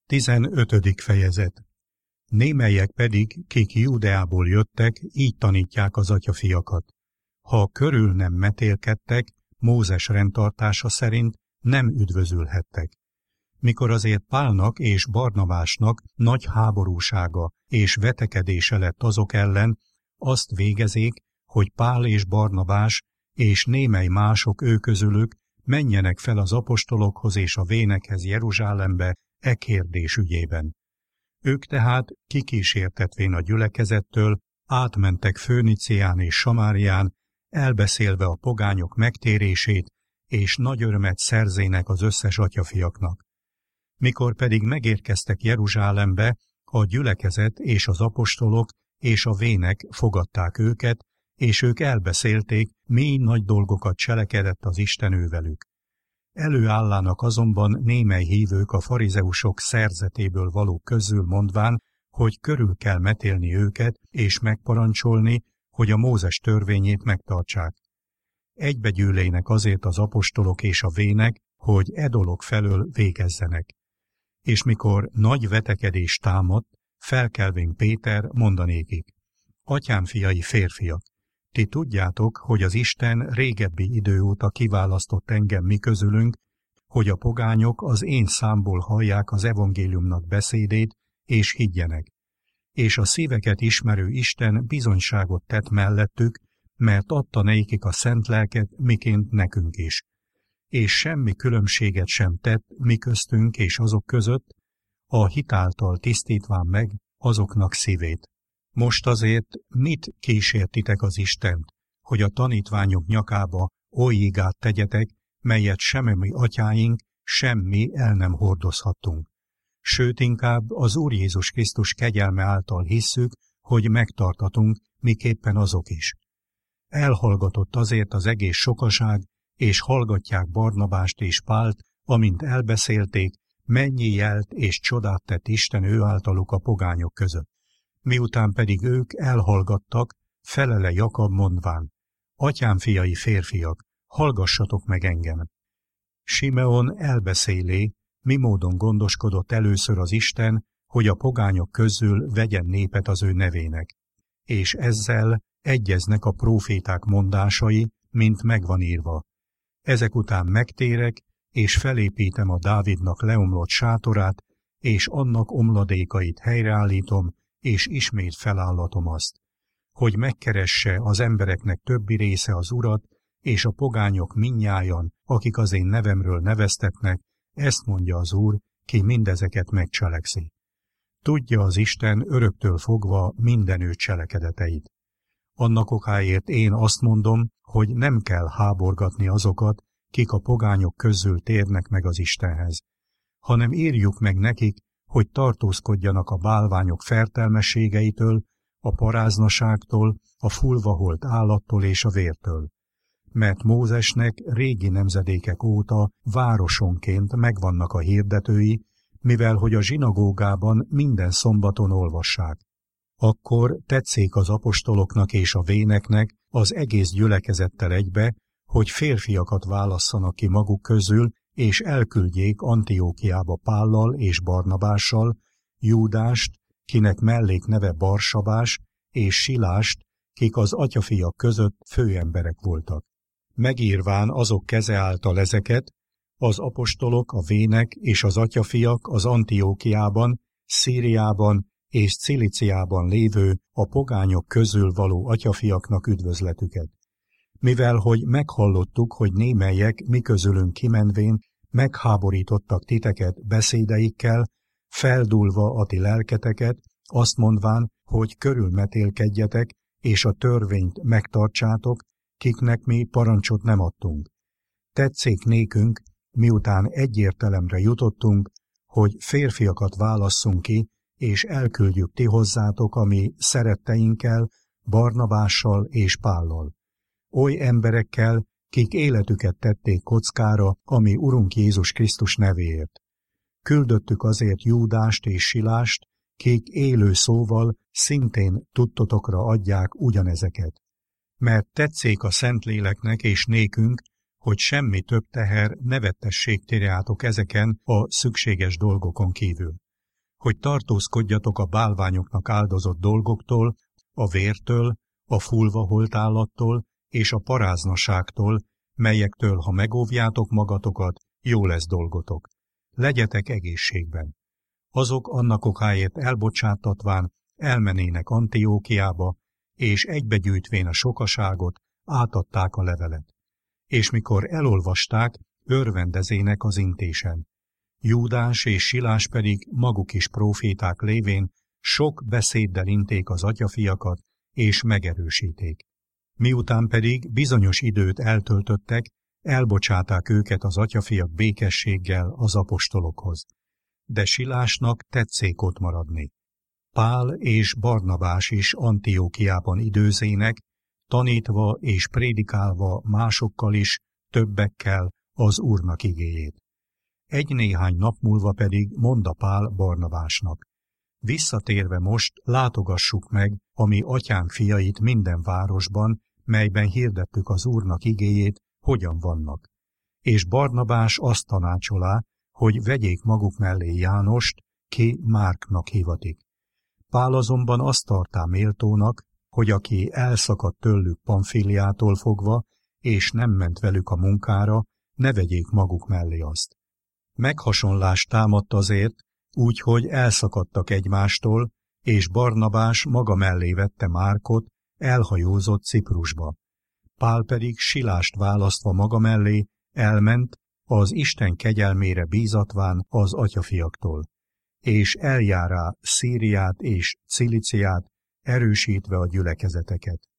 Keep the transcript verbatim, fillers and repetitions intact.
Tizenötödik fejezet. Némelyek pedig, kik Júdeából jöttek, így tanítják az atyafiakat. Ha körül nem metélkedtek, Mózes rendtartása szerint nem üdvözülhettek. Mikor azért Pálnak és Barnabásnak nagy háborúsága és vetekedése lett azok ellen, azt végezék, hogy Pál és Barnabás és némely mások ő közülük menjenek fel az apostolokhoz és a vénekhez Jeruzsálembe e kérdés ügyében. Ők tehát, kikísértetvén a gyülekezettől, átmentek Főnicián és Samárián, elbeszélve a pogányok megtérését, és nagy örömet szerzének az összes atyafiaknak. Mikor pedig megérkeztek Jeruzsálembe, a gyülekezet és az apostolok és a vének fogadták őket, és ők elbeszélték, mi nagy dolgokat cselekedett az Isten ővelük. Előállának azonban némely hívők a farizeusok szerzetéből való közül mondván, hogy körül kell metélni őket, és megparancsolni, hogy a Mózes törvényét megtartsák. Egybegyűlének azért az apostolok és a vének, hogy e dolog felől végezzenek. És mikor nagy vetekedés támadt, felkelvén Péter mondanékik: Atyám fiai férfiak, ti tudjátok, hogy az Isten régebbi idő óta kiválasztott engem mi közülünk, hogy a pogányok az én számból hallják az evangéliumnak beszédét, és higgyenek. És a szíveket ismerő Isten bizonyságot tett mellettük, mert adta nékik a szent lelket, miként nekünk is. És semmi különbséget sem tett mi köztünk és azok között, a hitáltal tisztítván meg azoknak szívét. Most azért mit kísértitek az Istent, hogy a tanítványok nyakába oly igát tegyetek, melyet sem mi atyáink, semmi el nem hordozhattunk. Sőt, inkább az Úr Jézus Krisztus kegyelme által hisszük, hogy megtartatunk, miképpen azok is. Elhallgatott azért az egész sokaság, és hallgatják Barnabást és Pált, amint elbeszélték, mennyi jelt és csodát tett Isten ő általuk a pogányok között. Miután pedig ők elhallgattak, felele Jakab mondván: Atyám fiai férfiak, hallgassatok meg engem. Simeon elbeszélé, mi módon gondoskodott először az Isten, hogy a pogányok közül vegyen népet az ő nevének. És ezzel egyeznek a próféták mondásai, mint megvan írva. Ezek után megtérek, és felépítem a Dávidnak leomlott sátorát, és annak omladékait helyreállítom, és ismét felállatom azt, hogy megkeresse az embereknek többi része az Urat, és a pogányok mindnyájan, akik az én nevemről neveztetnek, ezt mondja az Úr, ki mindezeket megcselekszi. Tudja az Isten öröktől fogva minden ő cselekedeteit. Annak okáért én azt mondom, hogy nem kell háborgatni azokat, kik a pogányok közül térnek meg az Istenhez, hanem írjuk meg nekik, hogy tartózkodjanak a bálványok fertelmességeitől, a paráznaságtól, a fulvaholt állattól és a vértől. Mert Mózesnek régi nemzedékek óta városonként megvannak a hirdetői, mivel hogy a zsinagógában minden szombaton olvassák. Akkor tetszék az apostoloknak és a véneknek az egész gyülekezettel egybe, hogy férfiakat válasszanak ki maguk közül, és elküldjék Antiókiába Pállal és Barnabással, Júdást, kinek mellékneve Barsabás, és Silást, kik az atyafiak között főemberek voltak. Megírván azok keze által ezeket, az apostolok, a vének és az atyafiak az Antiókiában, Szíriában és Ciliciában lévő a pogányok közül való atyafiaknak üdvözletüket. Mivel hogy meghallottuk, hogy némelyek mi közülünk kimenvén megháborítottak titeket beszédeikkel, feldúlva a ti lelketeket, azt mondván, hogy körülmetélkedjetek, és a törvényt megtartsátok, kiknek mi parancsot nem adtunk. Tetszék nékünk, miután egyértelemre jutottunk, hogy férfiakat válasszunk ki, és elküldjük ti hozzátok a mi szeretteinkkel, Barnabással és Pállal. Oly emberekkel, kik életüket tették kockára, ami Urunk Jézus Krisztus nevéért. Küldöttük azért Júdást és Silást, kik élő szóval szintén tudtotokra adják ugyanezeket. Mert tetszék a Szentléleknek és nékünk, hogy semmi több teher ne vettessék tirjátok ezeken a szükséges dolgokon kívül. hogy tartózkodjatok a bálványoknak áldozott dolgoktól, a vértől, a fulva holt állattól és a paráznaságtól, melyektől, ha megóvjátok magatokat, jó lesz dolgotok. Legyetek egészségben. Azok annak okáért elbocsátatván elmenének Antiókiába, és egybegyűjtvén a sokaságot, átadták a levelet. És mikor elolvasták, örvendezének az intésen. Júdás és Silás pedig maguk is próféták lévén sok beszéddel inték az atyafiakat, és megerősíték. Miután pedig bizonyos időt eltöltöttek, elbocsáták őket az atyafiak békességgel az apostolokhoz. De Silásnak tetszék ott maradni. Pál és Barnabás is Antiókiában időzének, tanítva és prédikálva másokkal is, többekkel az Úrnak igéjét. Egy-néhány nap múlva pedig mondta Pál Barnabásnak: visszatérve most látogassuk meg a mi atyánk fiait minden városban, melyben hirdettük az Úrnak igéjét, hogyan vannak. És Barnabás azt tanácsolá, hogy vegyék maguk mellé Jánost, ki Márknak hivatik. Pál azonban azt tartá méltónak, hogy aki elszakadt tőlük Pamfiliától fogva, és nem ment velük a munkára, ne vegyék maguk mellé azt. Meghasonlást támadt azért, úgyhogy elszakadtak egymástól, és Barnabás maga mellé vette Márkot, elhajózott Ciprusba. Pál pedig Silást választva maga mellé elment, az Isten kegyelmére bízatván az atyafiaktól, és eljárá Szíriát és Ciliciát, erősítve a gyülekezeteket.